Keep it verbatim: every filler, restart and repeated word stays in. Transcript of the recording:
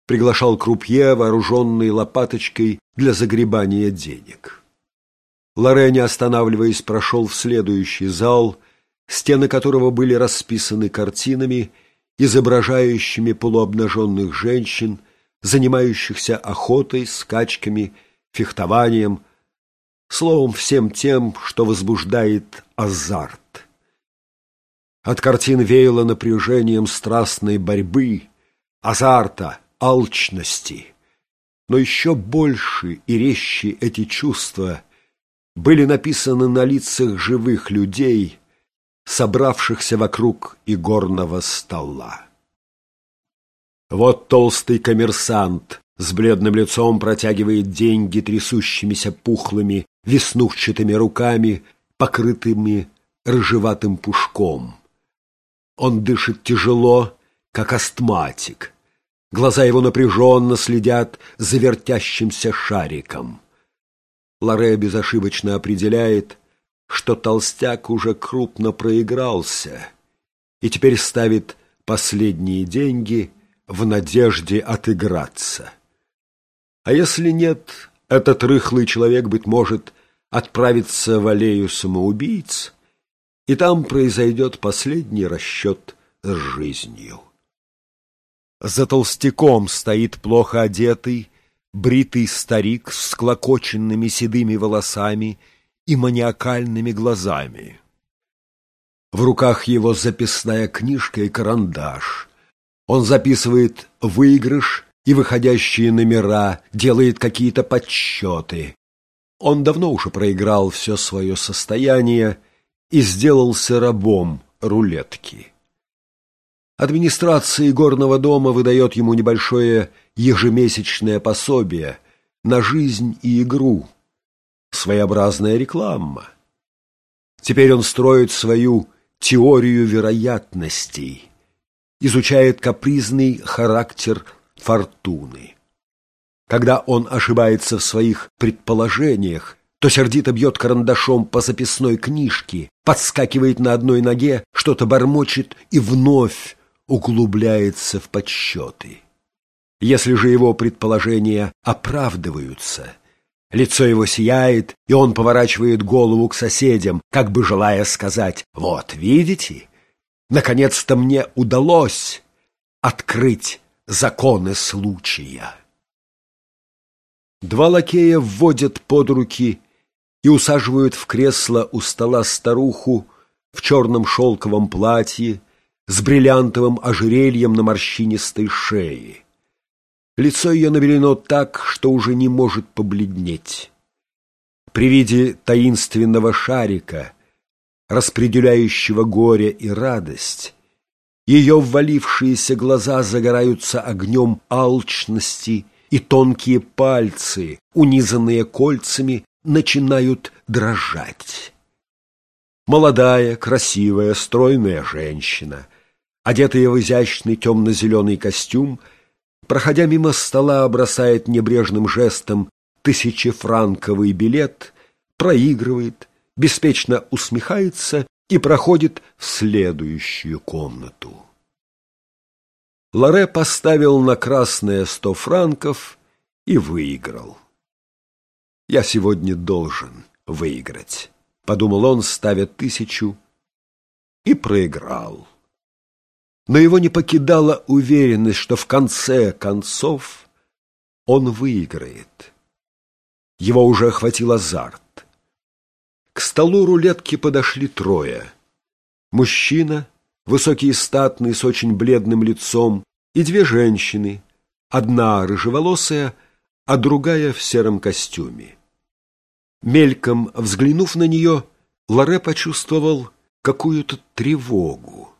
приглашал крупье, вооруженный лопаточкой для загребания денег. Лоре, не останавливаясь, прошел в следующий зал, стены которого были расписаны картинами, изображающими полуобнаженных женщин, занимающихся охотой, скачками, фехтованием, словом, всем тем, что возбуждает азарт. От картин веяло напряжением страстной борьбы, азарта, алчности. Но еще больше и резче эти чувства были написаны на лицах живых людей, собравшихся вокруг игорного стола. Вот толстый коммерсант с бледным лицом протягивает деньги трясущимися пухлыми веснушчатыми руками, покрытыми рыжеватым пушком. Он дышит тяжело, как астматик. Глаза его напряженно следят за вертящимся шариком. Лоре безошибочно определяет, что толстяк уже крупно проигрался и теперь ставит последние деньги в надежде отыграться. А если нет, этот рыхлый человек, быть может, отправится в аллею самоубийц, и там произойдет последний расчет с жизнью. За толстяком стоит плохо одетый, бритый старик с склокоченными седыми волосами и маниакальными глазами. В руках его записная книжка и карандаш. Он записывает выигрыш и выходящие номера, делает какие-то подсчеты. Он давно уже проиграл все свое состояние и сделался рабом рулетки. Администрация игорного дома выдает ему небольшое ежемесячное пособие на жизнь и игру. Своеобразная реклама. Теперь он строит свою теорию вероятностей, изучает капризный характер фортуны. Когда он ошибается в своих предположениях, то сердито бьет карандашом по записной книжке, подскакивает на одной ноге, что-то бормочет и вновь углубляется в подсчеты. Если же его предположения оправдываются, лицо его сияет, и он поворачивает голову к соседям, как бы желая сказать: «Вот, видите, наконец-то мне удалось открыть законы случая». Два лакея вводят под руки и усаживают в кресло у стола старуху в черном шелковом платье с бриллиантовым ожерельем на морщинистой шее. Лицо ее набелено так, что уже не может побледнеть. При виде таинственного шарика, распределяющего горе и радость, ее ввалившиеся глаза загораются огнем алчности, и тонкие пальцы, унизанные кольцами, начинают дрожать. Молодая, красивая, стройная женщина, одетая в изящный темно-зеленый костюм, проходя мимо стола, бросает небрежным жестом тысячефранковый билет, проигрывает, беспечно усмехается и проходит в следующую комнату. Лоре поставил на красное сто франков и выиграл. «Я сегодня должен выиграть», — подумал он, ставя тысячу, и проиграл. Но его не покидала уверенность, что в конце концов он выиграет. Его уже охватил азарт. К столу рулетки подошли трое. Мужчина, высокий и статный, с очень бледным лицом, и две женщины, одна рыжеволосая, а другая в сером костюме. Мельком взглянув на нее, Лоре почувствовал какую-то тревогу.